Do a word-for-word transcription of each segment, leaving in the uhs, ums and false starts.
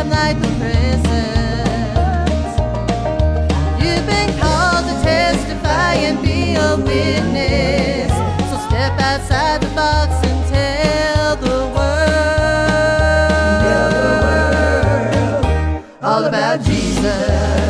time like the present. You've been called to testify and be a witness. So step outside the box and tell the world, tell the world all about Jesus.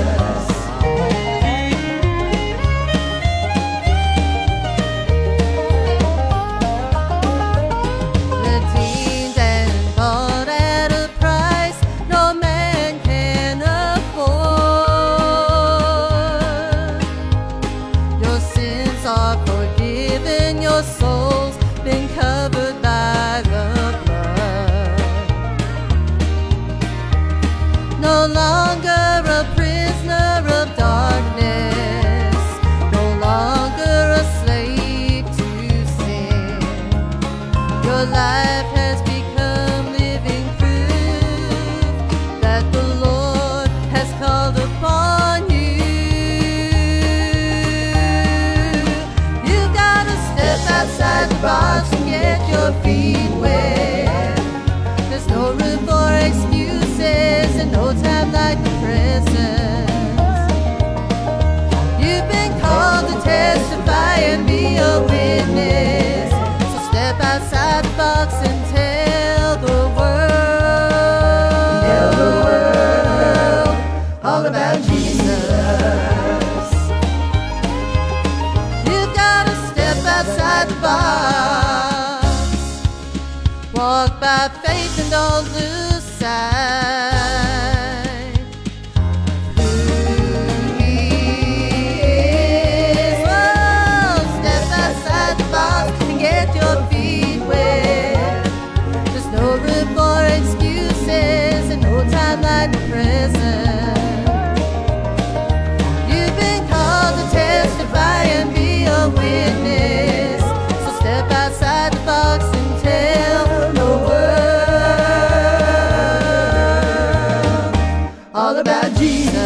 Your soul's been covered by the blood. No longer a prisoner of darkness, no longer a slave to sin. Your life has become living proof that the Lord has called upon you. Outside the box and get your feet wet. There's no room for excuses and no time like the present. You've been called to testify and be a witness. So step outside the box and tell the world, tell the world all about Jesus. Outside the box, walk by faith and don't lose sight of who He is. Oh, step outside the box and get your feet wet. There's no room for excuses and no time like the present. You've been called to testify and be a witness. Step outside the box and tell the world all about Jesus.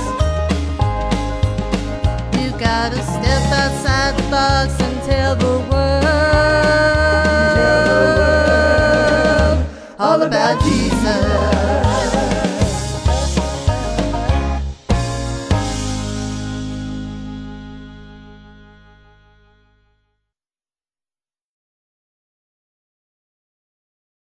You gotta step outside the box and tell the world